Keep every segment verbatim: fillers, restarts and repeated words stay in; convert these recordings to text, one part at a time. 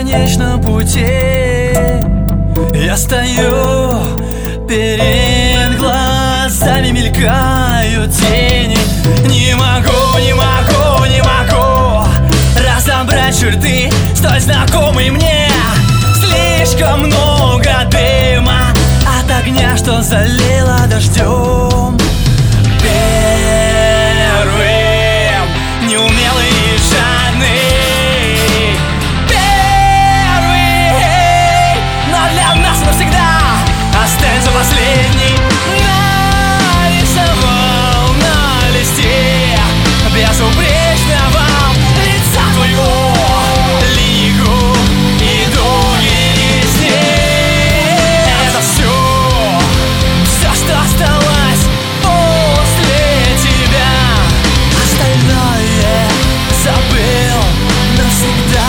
конечном пути. Я стою, перед глазами мелькают тени. Не могу, не могу, не могу разобрать черты столь знакомые мне. Слишком много дыма от огня, что залило дождем. Первым неумелый и жадный, первый, но для нас навсегда останется последний. Нарисовал на листе безупречного лица твоего линии губ и дуги ресниц. Это все, все, что осталось после тебя. Остальное забыл навсегда.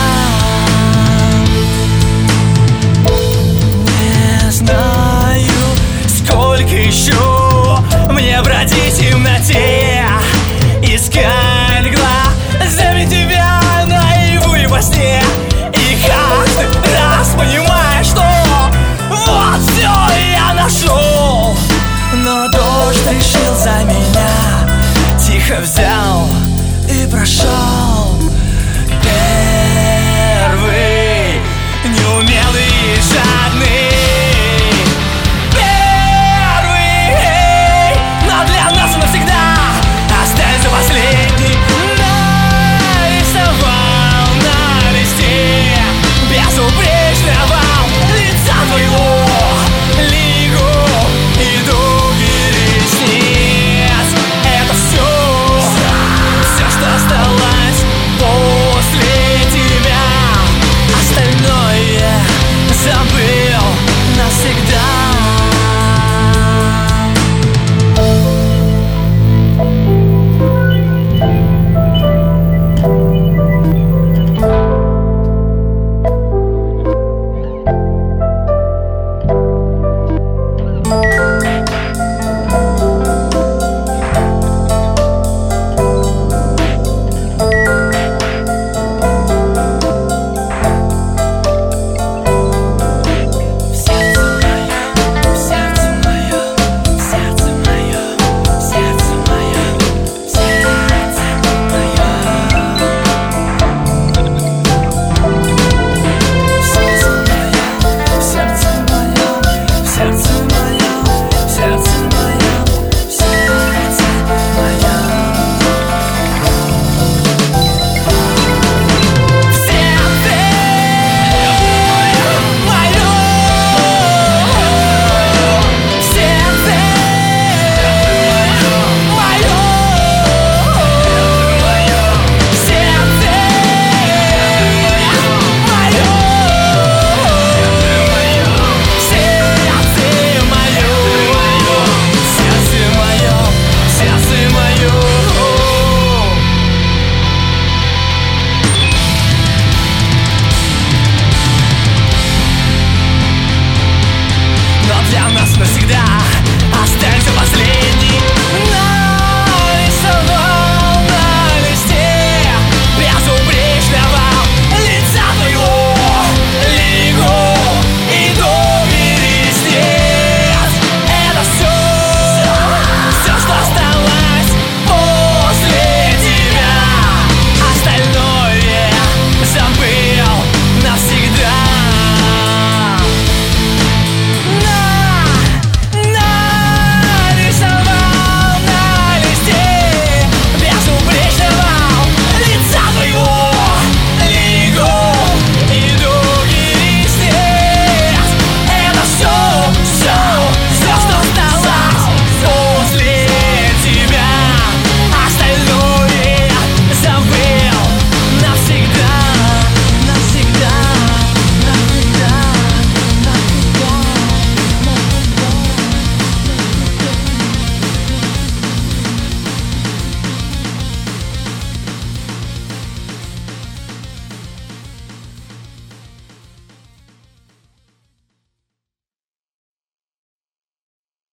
Не знаю, сколько еще мне бродить в темноте, искать глазами тебя наяву и во сне. И каждый раз понимаешь, что вот все я нашел. Но дождь решил за меня тихо взять